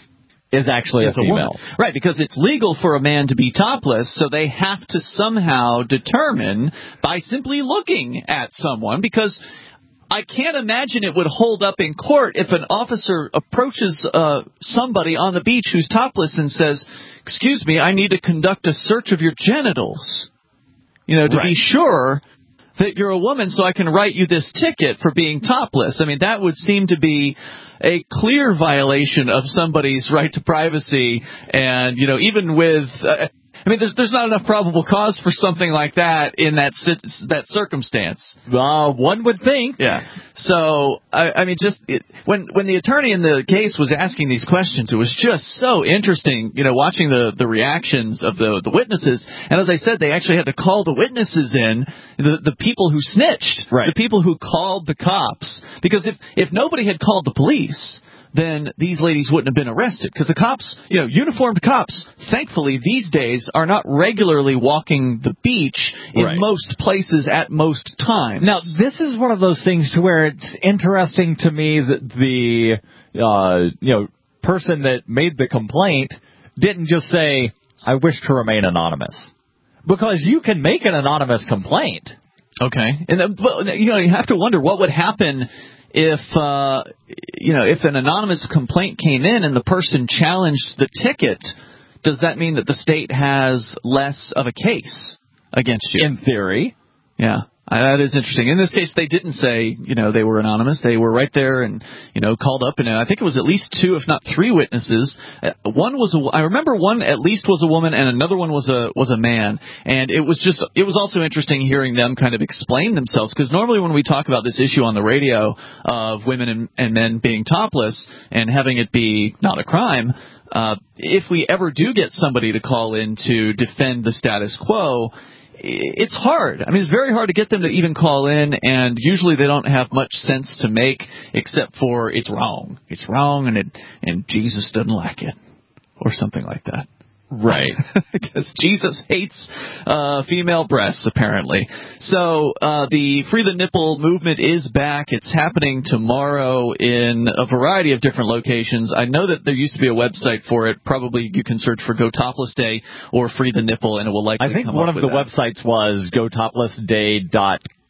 is actually it's a female? A
right, because it's legal for a man to be topless, so they have to somehow determine by simply looking at someone, because I can't imagine it would hold up in court if an officer approaches uh, somebody on the beach who's topless and says, excuse me, I need to conduct a search of your genitals, you know, to right. be sure that you're a woman so I can write you this ticket for being topless. I mean, that would seem to be a clear violation of somebody's right to privacy. And, you know, even with... Uh, I mean, there's there's not enough probable cause for something like that in that that circumstance.
Uh, one would think.
Yeah. So, I, I mean, just it, when when the attorney in the case was asking these questions, it was just so interesting, you know, watching the, the reactions of the, the witnesses. And as I said, they actually had to call the witnesses in, the, the people who snitched, right. the people who called the cops. Because if, if nobody had called the police, then these ladies wouldn't have been arrested. Because the cops, you know, uniformed cops, thankfully these days are not regularly walking the beach in right. most places at most times.
Now, this is one of those things to where it's interesting to me that the, uh, you know, person that made the complaint didn't just say, I wish to remain anonymous. Because you can make an anonymous complaint.
Okay. And, uh, but, you know, you have to wonder what would happen if, uh, you know, if an anonymous complaint came in and the person challenged the ticket. Does that mean that the state has less of a case against you?
In theory.
Yeah. Uh, that is interesting. In this case, they didn't say, you know, they were anonymous. They were right there and, you know, called up. And I think it was at least two, if not three witnesses. Uh, one was, a, I remember one at least was a woman and another one was a, was a man. And it was just, it was also interesting hearing them kind of explain themselves. Because normally when we talk about this issue on the radio of women and, and men being topless and having it be not a crime, uh, if we ever do get somebody to call in to defend the status quo, it's hard. I mean, it's very hard to get them to even call in, and usually they don't have much sense to make except for it's wrong. It's wrong, and it, and Jesus doesn't like it, or something like that.
Right.
Because Jesus hates uh, female breasts, apparently. So uh, the Free the Nipple movement is back. It's happening tomorrow in a variety of different locations. I know that there used to be a website for it. Probably you can search for Go Topless Day or Free the Nipple, and it will likely come up with
I think one of the
that.
websites was go topless day dot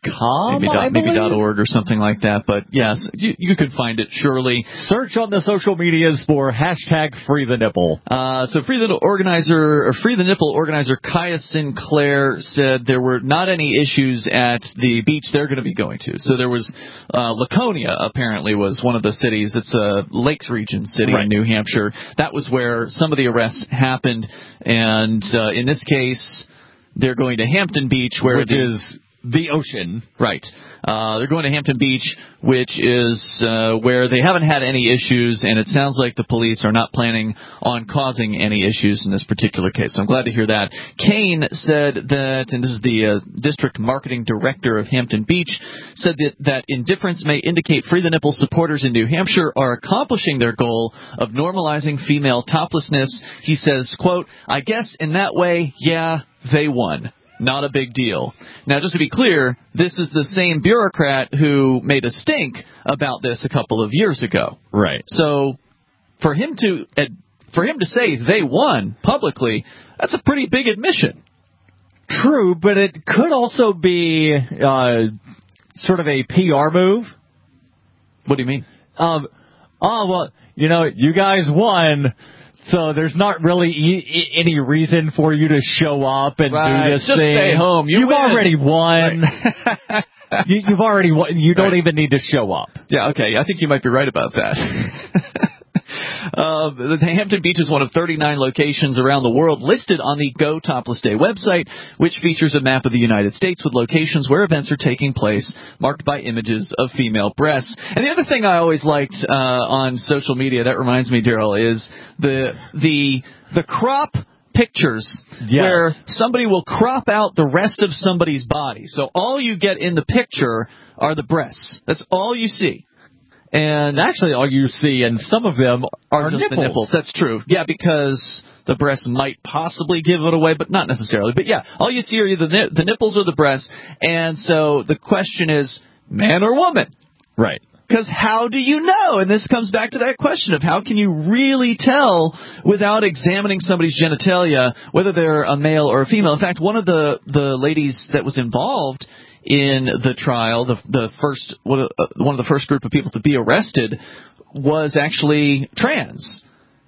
com,
maybe,
I
dot, maybe
believe?
dot .org or something like that. But yes, you, you could find it surely.
Search on the social medias for hashtag Free the Nipple.
Uh, so Free the organizer, or Free the Nipple organizer Kaya Sinclair said there were not any issues at the beach they're going to be going to. So there was uh, Laconia apparently was one of the cities. It's a Lakes Region city right. in New Hampshire. That was where some of the arrests happened, and uh, in this case, they're going to Hampton Beach, where
which
the,
is the ocean.
Right. Uh, they're going to Hampton Beach, which is uh, where they haven't had any issues, and it sounds like the police are not planning on causing any issues in this particular case. So I'm glad to hear that. Kane said that, and this is the uh, district marketing director of Hampton Beach, said that, that indifference may indicate Free the Nipple supporters in New Hampshire are accomplishing their goal of normalizing female toplessness. He says, quote, I guess in that way, yeah, they won. Not a big deal. Now, just to be clear, this is the same bureaucrat who made a stink about this a couple of years ago.
Right.
So, for him to for him to say they won publicly, that's a pretty big admission.
True, but it could also be uh, sort of a P R move.
What do you mean?
Um, oh, well, you know, you guys won. So there's not really e- any reason for you to show up and
right.
do this
Just
thing.
Just stay home. You
you've
win.
already won.
Right.
you, you've already won. You don't
right.
even need to show up.
Yeah, okay. I think you might be right about that. Uh, the Hampton Beach is one of thirty-nine locations around the world listed on the Go Topless Day website, which features a map of the United States with locations where events are taking place, marked by images of female breasts. And the other thing I always liked uh, on social media, that reminds me, Daryl, is the the the crop pictures
yes.
where somebody will crop out the rest of somebody's body. So all you get in the picture are the breasts. That's all you see.
And actually, all you see, and some of them are,
are just
nipples.
the nipples. That's true. Yeah, because the breasts might possibly give it away, but not necessarily. But yeah, all you see are either the, the nipples or the breasts. And so the question is, man or woman?
Right.
Because how do you know? And this comes back to that question of how can you really tell without examining somebody's genitalia whether they're a male or a female? In fact, one of the, the ladies that was involved in the trial, the the first one of, uh, one of the first group of people to be arrested was actually trans,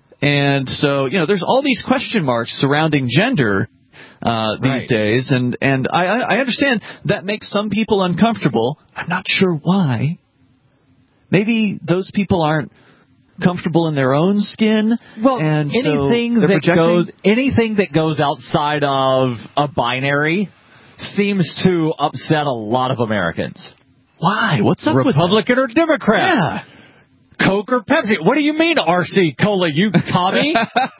and so you know there's all these question marks surrounding gender uh, these
right.
days, and and I I understand that makes some people uncomfortable. I'm not sure why. Maybe those people aren't comfortable in their own skin.
Well,
and
anything
so
that
projecting.
goes anything that goes outside of a binary seems to upset a lot of Americans.
Why? What's up
Republican
with
or Democrat?
Yeah.
Coke or Pepsi? What do you mean, R C Cola? You commie?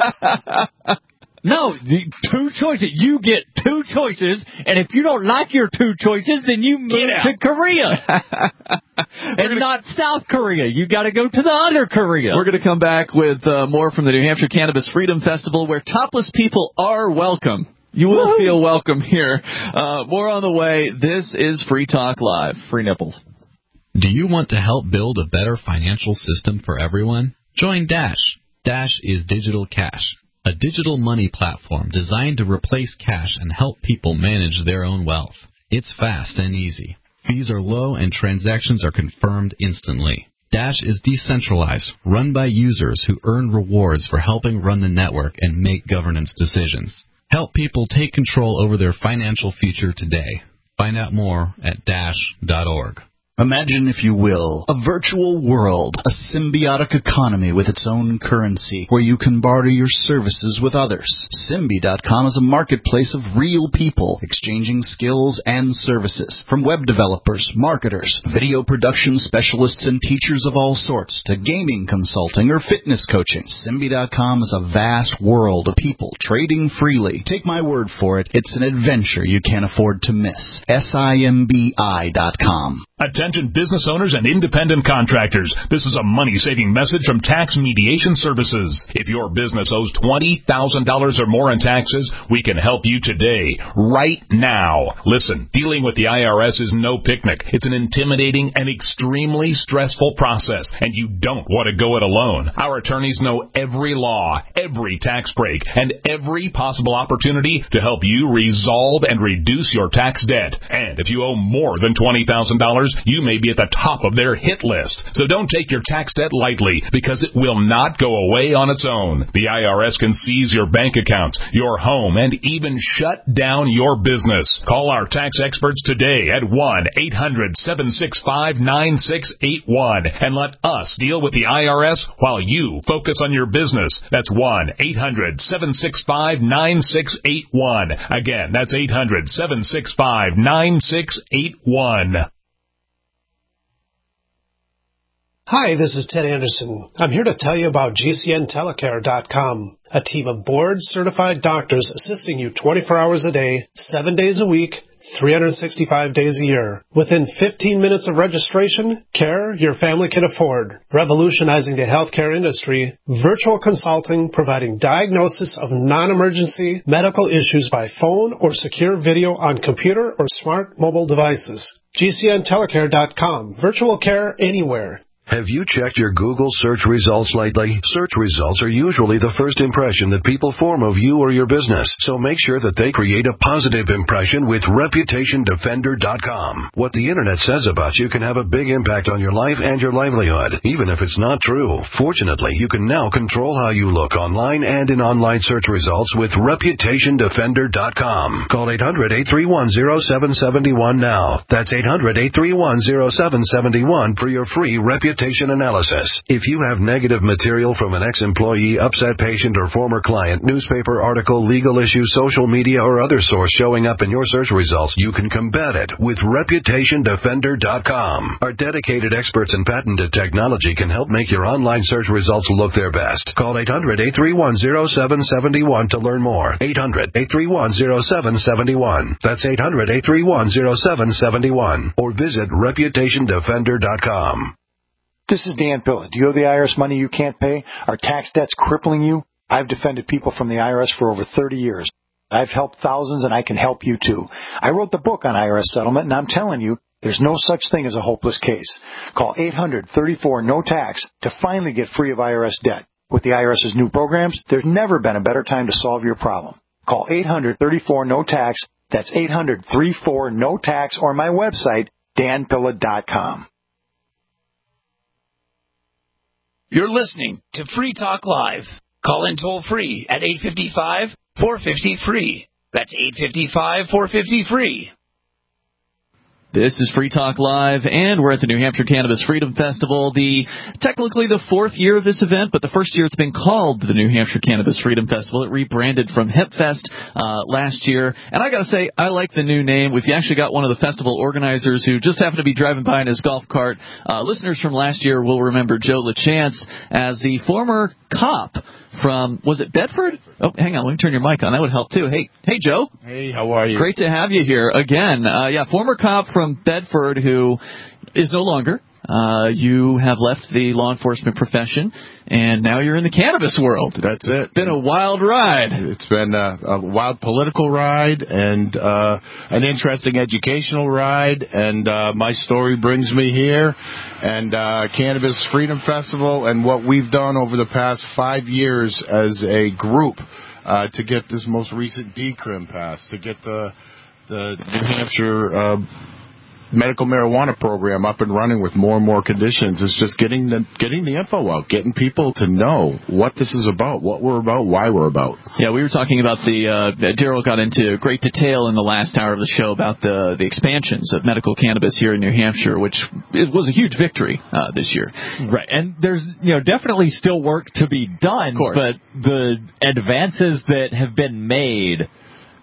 No, two choices. You get two choices, and if you don't like your two choices, then you move to Korea. and
gonna,
not South Korea. You got to go to the other Korea.
We're going to come back with uh, more from the New Hampshire Cannabis Freedom Festival, where topless people are welcome. You will Woo-hoo. feel welcome here. Uh, more on the way. This is Free Talk Live. Free nipples.
Do you want to help build a better financial system for everyone? Join Dash. Dash is digital cash, a digital money platform designed to replace cash and help people manage their own wealth. It's fast and easy. Fees are low and transactions are confirmed instantly. Dash is decentralized, run by users who earn rewards for helping run the network and make governance decisions. Help people take control over their financial future today. Find out more at dash dot org.
Imagine, if you will, a virtual world, a symbiotic economy with its own currency, where you can barter your services with others. Symbi dot com is a marketplace of real people exchanging skills and services, from web developers, marketers, video production specialists, and teachers of all sorts, to gaming consulting or fitness coaching. Symbi dot com is a vast world of people trading freely. Take my word for it, it's an adventure you can't afford to miss. S I M B I dot com.
Attention Attention business owners and independent contractors. This is a money-saving message from Tax Mediation Services. If your business owes twenty thousand dollars or more in taxes, we can help you today, right now. Listen, dealing with the I R S is no picnic. It's an intimidating and extremely stressful process, and you don't want to go it alone. Our attorneys know every law, every tax break, and every possible opportunity to help you resolve and reduce your tax debt. And if you owe more than twenty thousand dollars, you may be at the top of their hit list. So don't take your tax debt lightly, because it will not go away on its own. The I R S can seize your bank accounts, your home, and even shut down your business. Call our tax experts today at one eight hundred seven six five nine six eight one and let us deal with the I R S while you focus on your business. That's one eight hundred seven six five nine six eight one. Again, that's eight hundred seven six five nine six eight one.
Hi, this is Ted Anderson. I'm here to tell you about G C N telecare dot com, a team of board-certified doctors assisting you twenty-four hours a day, seven days a week, three hundred sixty-five days a year. Within fifteen minutes of registration, care your family can afford. Revolutionizing the healthcare industry, virtual consulting providing diagnosis of non-emergency medical issues by phone or secure video on computer or smart mobile devices. G C N telecare dot com. Virtual care anywhere.
Have you checked your Google search results lately? Search results are usually the first impression that people form of you or your business, so make sure that they create a positive impression with reputation defender dot com. What the Internet says about you can have a big impact on your life and your livelihood, even if it's not true. Fortunately, you can now control how you look online and in online search results with reputation defender dot com. Call eight hundred eight three one zero seven seven one now. That's eight hundred eight three one zero seven seven one for your free reputation analysis. If you have negative material from an ex-employee, upset patient, or former client, newspaper article, legal issue, social media, or other source showing up in your search results, you can combat it with reputation defender dot com. Our dedicated experts in patented technology can help make your online search results look their best. Call eight hundred eight three one zero seven seven one to learn more. eight hundred eight three one zero seven seven one. That's eight hundred eight three one zero seven seven one. Or visit reputation defender dot com.
This is Dan Pilla. Do you owe the I R S money you can't pay? Are tax debts crippling you? I've defended people from the I R S for over thirty years. I've helped thousands, and I can help you too. I wrote the book on I R S settlement, and I'm telling you, there's no such thing as a hopeless case. Call eight hundred thirty-four no tax to finally get free of I R S debt. With the IRS's new programs, there's never been a better time to solve your problem. Call eight hundred thirty-four no tax. That's eight hundred thirty-four no tax, or my website, dan pilla dot com.
You're listening to Free Talk Live. Call in toll free at eight five five, four five zero, free. That's eight five five, four five zero, free.
This is Free Talk Live, and we're at the New Hampshire Cannabis Freedom Festival, the technically the fourth year of this event, but the first year it's been called the New Hampshire Cannabis Freedom Festival. It rebranded from HempFest uh, last year, and I got to say, I like the new name. We've actually got one of the festival organizers who just happened to be driving by in his golf cart. Uh, listeners from last year will remember Joe LaChance as the former cop from, was it Bedford? Oh, hang on, let me turn your mic on. That would help, too. Hey, hey, Joe.
Hey, how are you?
Great to have you here again. Uh, yeah, former cop from Bedford who is no longer. Uh, you have left the law enforcement profession, and now you're in the cannabis world.
That's it.
It's been a wild ride.
It's been a, a wild political ride and uh, an interesting educational ride, and uh, my story brings me here. And uh, Cannabis Freedom Festival and what we've done over the past five years as a group uh, to get this most recent decrim passed, to get the, the New Hampshire uh, medical marijuana program up and running with more and more conditions. It's just getting the getting the info out, getting people to know what this is about, what we're about, why we're about.
Yeah, we were talking about the, uh, Daryl got into great detail in the last hour of the show about the, the expansions of medical cannabis here in New Hampshire, which it was a huge victory uh, this year.
Right, and there's, you know, definitely still work to be done,
of course,
but the advances that have been made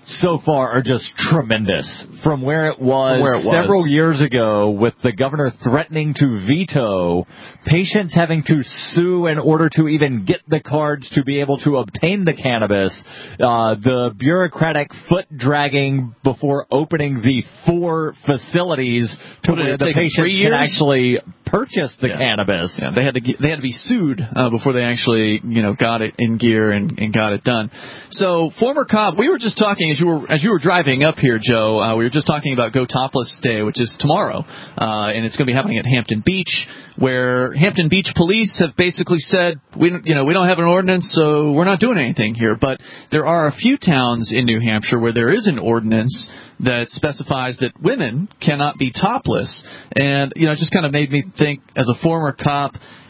so far are just tremendous. From where it was,
where it was.
several years ago with the governor threatening to veto, patients having to sue in order to even get the cards to be able to obtain the cannabis, uh, the bureaucratic foot dragging before opening the four facilities to
What did
where
it
the
take them,
patients
three
can
years?
actually purchase the
Yeah.
cannabis.
Yeah, they had to get, they had to be sued uh, before they actually you know got it in gear and, and got it done. So former cop, we were just talking as you were as you were driving up here, Joe. Uh, we were just talking about Go Topless Day, which is tomorrow, uh, and it's going to be happening at Hampton Beach, where Hampton Beach police have basically said we don't, you know we don't have an ordinance, so we're not doing anything here. But there are a few towns in New Hampshire where there is an ordinance that specifies that women cannot be topless, and you know it just kind of made me think as a former cop,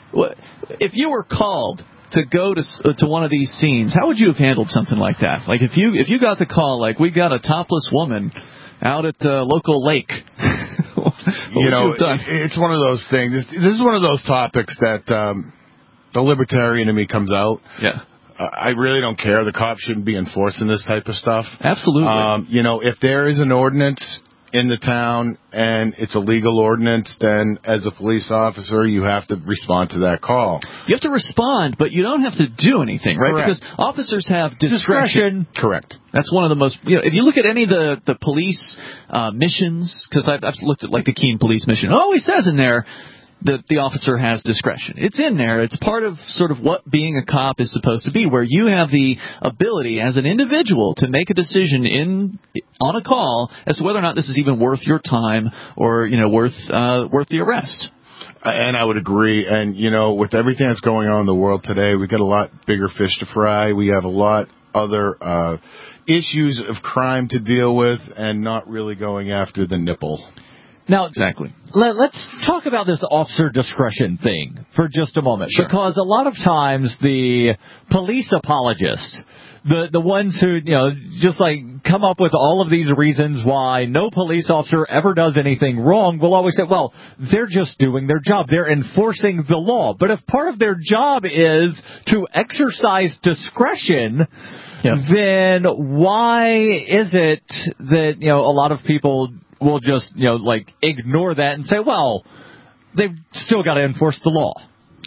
if you were called to go to to one of these scenes, how would you have handled something like that? Like if you if you got the call, like we got a topless woman out at the local lake. what
you
would
know,
you have done?
It's one of those things. This is one of those topics that um, the libertarian in me comes out.
Yeah.
Uh, I really don't care. The cops shouldn't be enforcing this type of stuff.
Absolutely.
Um, you know, if there is an ordinance in the town and it's a legal ordinance, then as a police officer, you have to respond to that call.
You have to respond, but you don't have to do anything, right?
Correct.
Because officers have discretion.
Discretion. Correct.
That's one of the most, you know, if you look at any of the, the police uh, missions, because I've, I've looked at like the Keene police mission, it always says in there that the officer has discretion. It's in there. It's part of sort of what being a cop is supposed to be, where you have the ability as an individual to make a decision in on a call as to whether or not this is even worth your time or, you know, worth uh, worth the arrest.
And I would agree. And, you know, with everything that's going on in the world today, we've got a lot bigger fish to fry. We have a lot other uh, issues of crime to deal with and not really going after the nipple.
Now,
exactly.
Let, let's talk about this officer discretion thing for just a moment.
Sure.
Because a lot of times the police apologists, the the ones who, you know, just like come up with all of these reasons why no police officer ever does anything wrong, will always say, well, they're just doing their job. They're enforcing the law. But if part of their job is to exercise discretion, yeah. then why is it that, you know, a lot of people will just, you know, like ignore that and say, well, they've still got to enforce the law.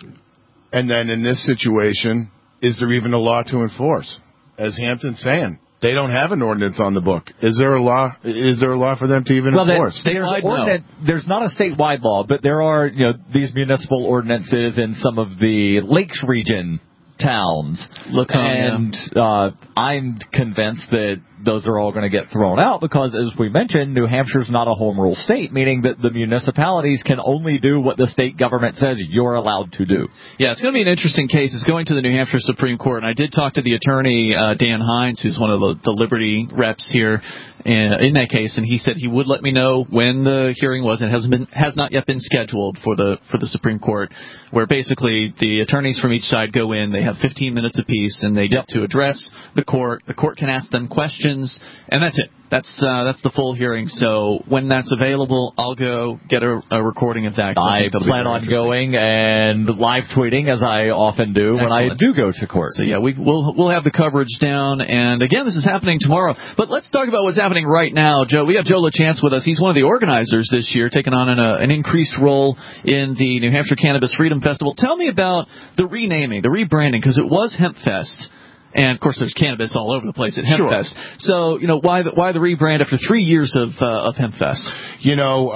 And then in this situation, is there even a law to enforce? As Hampton's saying, they don't have an ordinance on the book. Is there a law? Is there a law for them to even
well,
enforce?
There's, ordinance, there's not a statewide law, but there are, you know, these municipal ordinances in some of the Lakes region towns.
Laconia.
And uh, I'm convinced that those are all going to get thrown out because, as we mentioned, New Hampshire's not a home rule state, meaning that the municipalities can only do what the state government says you're allowed to do.
Yeah, it's going to be an interesting case. It's going to the New Hampshire Supreme Court, and I did talk to the attorney, uh, Dan Hines, who's one of the, the Liberty reps here in, in that case, and he said he would let me know when the hearing was. It hasn't been, has not yet been scheduled for the for the Supreme Court, where basically the attorneys from each side go in, they have fifteen minutes apiece, and they get to address the court. The court can ask them questions, and that's it. That's uh, that's the full hearing. So when that's available, I'll go get a, a recording of that.
I, I plan on going and live tweeting, as I often do
Excellent.
when I do go to court.
So yeah, we, we'll we'll have the coverage down. And again, this is happening tomorrow. But let's talk about what's happening right now, Joe. We have Joe LaChance with us. He's one of the organizers this year, taking on an, uh, an increased role in the New Hampshire Cannabis Freedom Festival. Tell me about the renaming, the rebranding, because it was HempFest. And, of course, there's cannabis all over the place at HempFest. Sure. So, you know, why the, why the rebrand after three years of uh, of HempFest?
You know,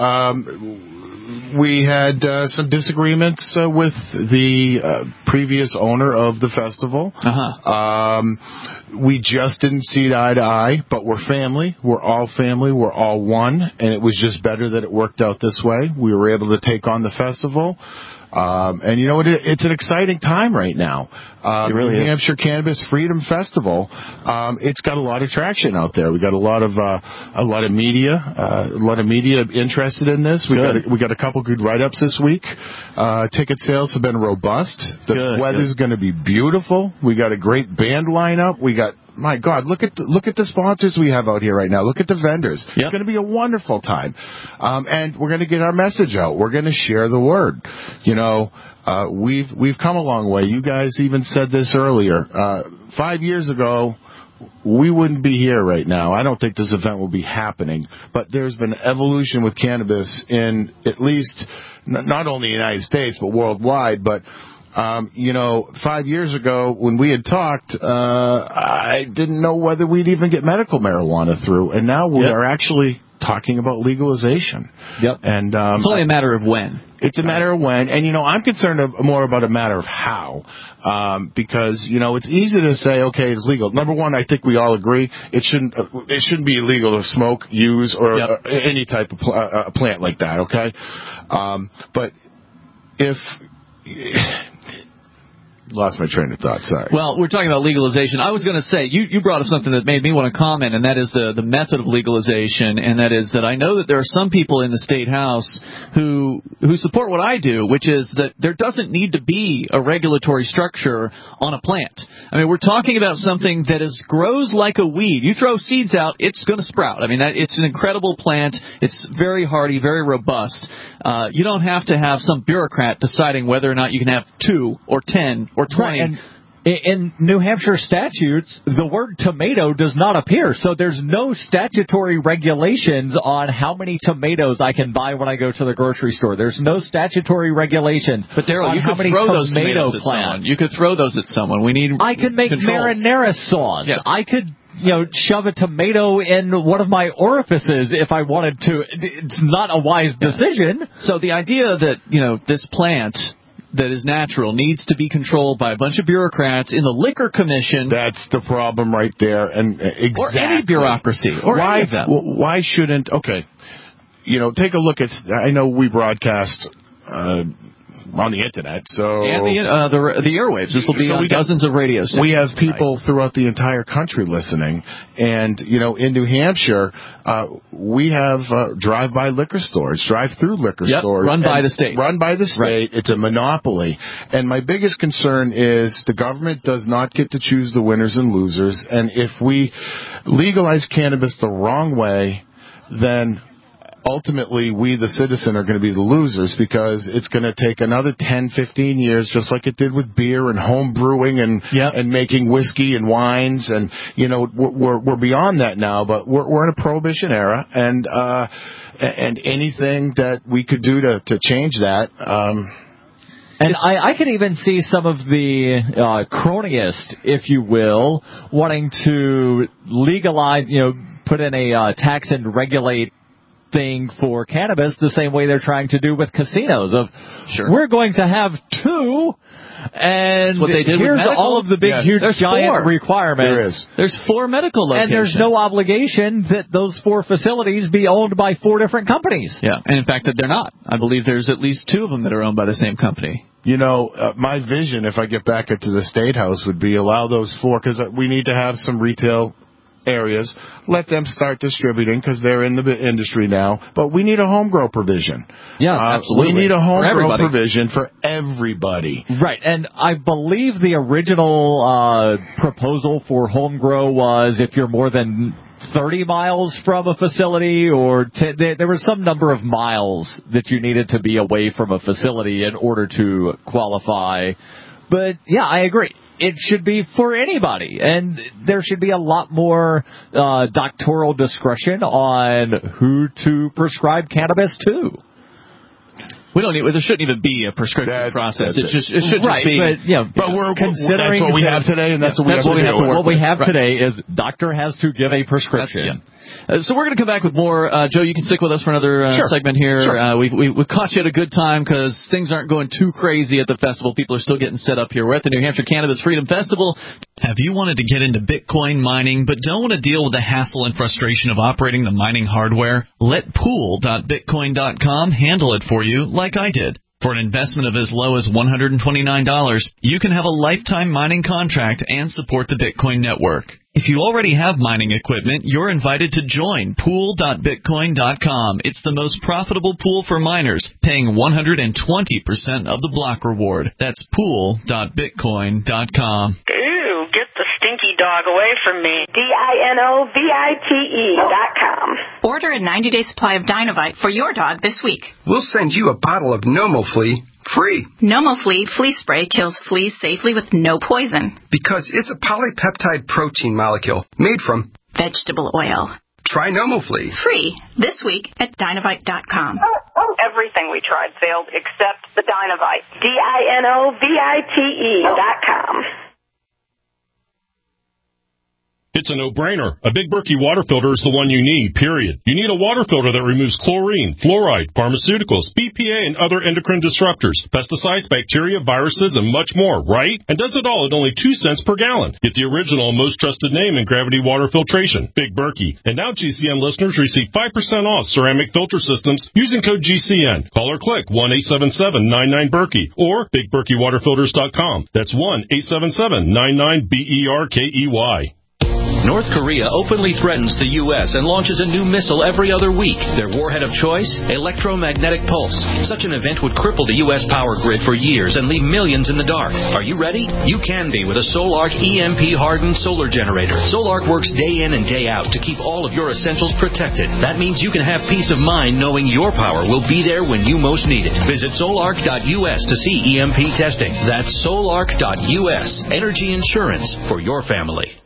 um, we had uh, some disagreements uh, with the uh, previous owner of the festival.
Uh-huh.
Um, we just didn't see eye to eye, but we're family. We're all family. We're all one. And it was just better that it worked out this way. We were able to take on the festival. Um, and you know what? It, it's an exciting time right now. Um,
it really
New
is.
Hampshire Cannabis Freedom Festival. Um, it's got a lot of traction out there. We got a lot of uh, a lot of media, uh, a lot of media interested in this. We got a, we got a couple good write-ups this week. Uh, ticket sales have been robust. The
good,
weather's going to be beautiful. We got a great band lineup. We got. My God, look at the, look at the sponsors we have out here right now. Look at the vendors. Yep. It's going to be a wonderful time. Um, and we're going to get our message out. We're going to share the word. You know, uh, we've we've come a long way. You guys even said this earlier. Uh, five years ago, we wouldn't be here right now. I don't think this event will be happening. But there's been evolution with cannabis in at least not only the United States but worldwide. But um, you know, five years ago when we had talked, uh, I didn't know whether we'd even get medical marijuana through, and now we yep. are actually talking about legalization.
Yep.
And um,
it's only a matter of when.
It's a matter of when. And, you know, I'm concerned of, more about a matter of how. Um, because, you know, it's easy to say, okay, it's legal. Number one, I think we all agree it shouldn't uh, it shouldn't be illegal to smoke, use, or yep. uh, any type of pl- uh, plant like that, okay? Um, but if... Lost my train of thought, sorry.
Well, we're talking about legalization. I was going to say, you, you brought up something that made me want to comment, and that is the, the method of legalization, and that is that I know that there are some people in the State House who who support what I do, which is that there doesn't need to be a regulatory structure on a plant. I mean, we're talking about something that is grows like a weed. You throw seeds out, it's going to sprout. I mean, that, it's an incredible plant. It's very hardy, very robust. Uh, you don't have to have some bureaucrat deciding whether or not you can have two or ten or twenty.
Right, and in New Hampshire statutes, the word tomato does not appear, so there's no statutory regulations on how many tomatoes I can buy when I go to the grocery store. There's no statutory regulations
but Daryl,
on
you
how
could
many
throw
tomato
those tomatoes at
plants.
someone. You could throw those at someone. We need
I could make
controls.
marinara sauce.
Yeah.
I could, you know, shove a tomato in one of my orifices if I wanted to. It's not a wise decision.
Yeah. So the idea that, you know, this plant that is natural needs to be controlled by a bunch of bureaucrats in the Liquor Commission.
That's the problem right there. And exactly.
Or any bureaucracy. Or
why,
any of them.
Why shouldn't, okay, you know, take a look at, I know we broadcast uh, on the Internet, so...
And the, uh, the, the airwaves. This will be so on dozens got, of radio stations.
We have people tonight. Throughout the entire country listening. And, you know, in New Hampshire, uh, we have uh, drive-by liquor stores, drive-through liquor
yep,
stores.
run by the state.
Run by the state. Right. It's a monopoly. And my biggest concern is the government does not get to choose the winners and losers. And if we legalize cannabis the wrong way, then... ultimately, we, the citizen, are going to be the losers because it's going to take another ten, fifteen years, just like it did with beer and home brewing and
yep.
and making whiskey and wines. And, you know, we're we're beyond that now, but we're, we're in a prohibition era. And uh, and anything that we could do to, to change that... Um,
And I, I can even see some of the uh, cronyist, if you will, wanting to legalize, you know, put in a uh, tax and regulate thing for cannabis the same way they're trying to do with casinos of
sure.
we're going to have two and
That's what they did
here's
with medical.
all of the big
yes.
huge
there's
giant
four.
requirements.
There is.
There's four medical locations.
And there's no obligation that those four facilities be owned by four different companies.
Yeah, and in fact that they're not. I believe there's at least two of them that are owned by the same company.
You know, uh, my vision, if I get back into the State House, would be allow those four, because we need to have some retail areas. Let them start distributing because they're in the industry now. But we need a home grow provision.
Yeah,
uh,
absolutely.
We need a home grow provision for everybody.
Right, and I believe the original uh, proposal for home grow was if you're more than thirty miles from a facility, or t- there was some number of miles that you needed to be away from a facility in order to qualify. But yeah, I agree. It should be for anybody, and there should be a lot more uh, doctoral discretion on who to prescribe cannabis to.
We don't need. There shouldn't even be a prescription
that,
process. It just it should
right,
just be.
But, you know,
but we're
considering
that's what we
that,
have today, and that's
yeah,
what we
that's
have,
what we
to,
have to work
What we
with.
have
right.
today is doctor has to give a prescription.
Uh, so we're going to come back with more. Uh, Joe, you can stick with us for another uh,
sure.
segment here.
Sure.
Uh, we, we we caught you at a good time because things aren't going too crazy at the festival. People are still getting set up here. We're at the New Hampshire Cannabis Freedom Festival.
Have you wanted to get into Bitcoin mining but don't want to deal with the hassle and frustration of operating the mining hardware? Let pool dot bitcoin dot com handle it for you like I did. For an investment of as low as one hundred twenty-nine dollars, you can have a lifetime mining contract and support the Bitcoin network. If you already have mining equipment, you're invited to join pool dot bitcoin dot com. It's the most profitable pool for miners, paying one hundred twenty percent of the block reward. That's pool dot bitcoin dot com.
Ew, get the stinky dog away from me. D I N O V I T E dot com.
Order a ninety-day supply of Dinovite for your dog this week.
We'll send you a bottle of NomoFlea
Free.
NomoFleet flea spray kills fleas safely with no poison.
Because it's a polypeptide protein molecule made from
vegetable oil.
Try NomoFleet.
Free this week at Dinovite dot com.
Everything we tried failed except the Dinovite. D I N O V I T E dot com.
It's a no-brainer. A Big Berkey water filter is the one you need, period. You need a water filter that removes chlorine, fluoride, pharmaceuticals, B P A, and other endocrine disruptors, pesticides, bacteria, viruses, and much more, right? And does it all at only two cents per gallon. Get the original and most trusted name in gravity water filtration, Big Berkey. And now G C N listeners receive five percent off ceramic filter systems using code G C N. Call or click one eight seven seven nine nine Berkey or big berkey water filters dot com. That's one eight seven seven nine nine B E R K E Y.
North Korea openly threatens the U S and launches a new missile every other week. Their warhead of choice? Electromagnetic pulse. Such an event would cripple the U S power grid for years and leave millions in the dark. Are you ready? You can be with a Solarc E M P-hardened solar generator. Solarc works day in and day out to keep all of your essentials protected. That means you can have peace of mind knowing your power will be there when you most need it. Visit solarc dot U S to see E M P testing. That's solarc dot U S. Energy insurance for your family.